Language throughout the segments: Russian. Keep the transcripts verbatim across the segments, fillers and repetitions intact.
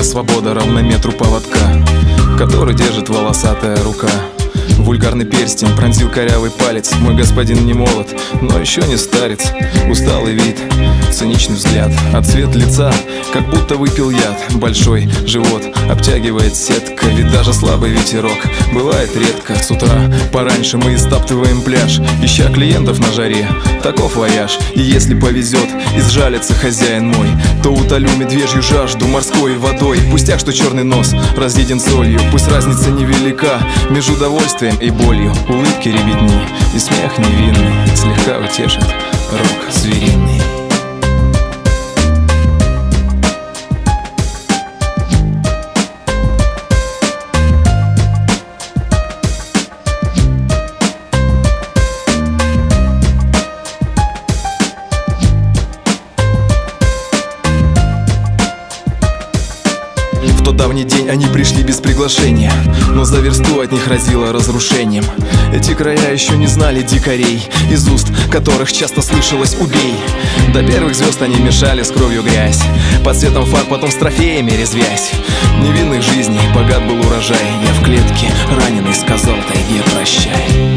Моя свобода равна метру поводка, который держит волосатая рука. Вульгарный перстень пронзил корявый палец. Мой господин не молод, но еще не старец. Усталый вид, циничный взгляд, а цвет лица, как будто выпил яд. Большой живот обтягивает сетка, ведь даже слабый ветерок бывает редко. С утра пораньше мы истаптываем пляж, ища клиентов на жаре. Таков вояж, и если повезет, изжалится хозяин мой, то утолю медвежью жажду морской водой. Пустяк, что черный нос разъеден солью, пусть разница невелика между удовольствием и болью. Улыбки ребятни и смех невинный слегка утешит рок звериный. В тот давний день они пришли без приглашения, но за версту от них разило разрушением. Эти края еще не знали дикарей, из уст которых часто слышалось «убей». До первых звезд они мешали с кровью грязь, под светом фар потом с трофеями резвясь. Невинных жизней богат был урожай. Я в клетке раненый сказал тайге прощай.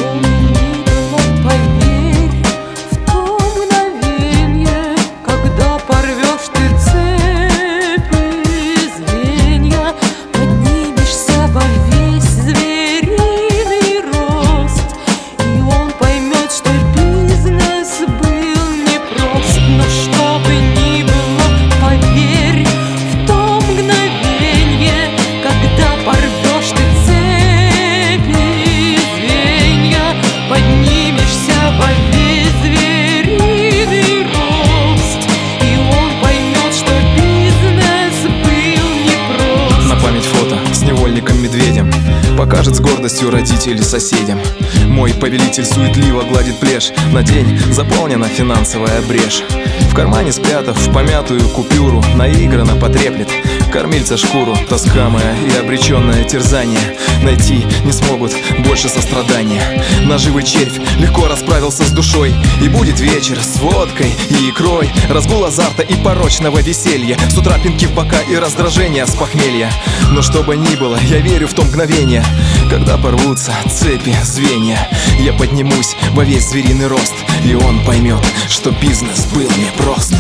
Медведем покажет с гордостью родителей соседям. Мой повелитель суетливо гладит плешь, на день заполнена финансовая брешь. В кармане спрятав помятую купюру, наигранно потреплет кормильца шкуру. Тоска моя и обреченное терзание найти не смогут больше сострадания. Наживый червь легко расправился с душой, и будет вечер с водкой и икрой, разгул азарта и порочного веселья. С утра пинки в бока и раздражение с похмелья. Но что бы ни было, я верю в то мгновение, когда порвутся цепи, звенья. Я поднимусь во весь звериный рост, и он поймет, что бизнес был непрост.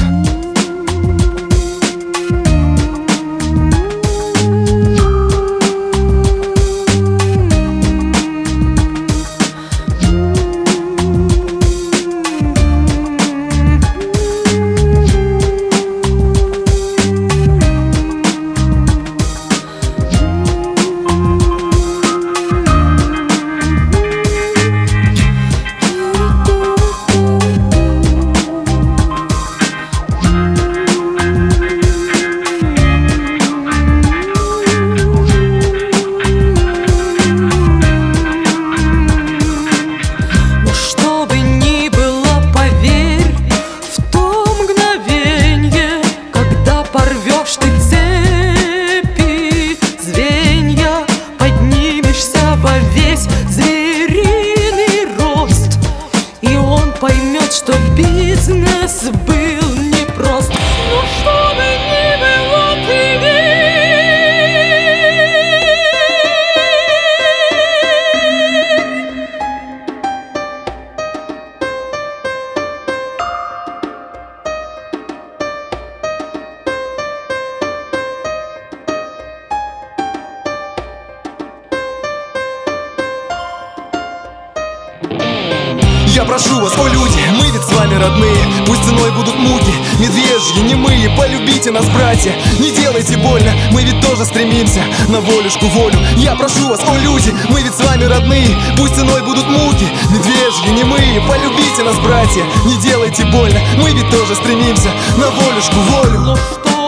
Поймет, что бизнес был непрост. Но что бы ни было, ты верь. Я прошу вас, о люди, мы ведь с вами родные. Пусть ценой будут муки, медвежьи, немые. Полюбите нас, братья, не делайте больно. Мы ведь тоже стремимся на волюшку, волю. Я прошу вас, о люди, мы ведь с вами родные. Пусть ценой будут муки, медвежьи, немые. Полюбите нас, братья, не делайте больно. Мы ведь тоже стремимся на волюшку, волю.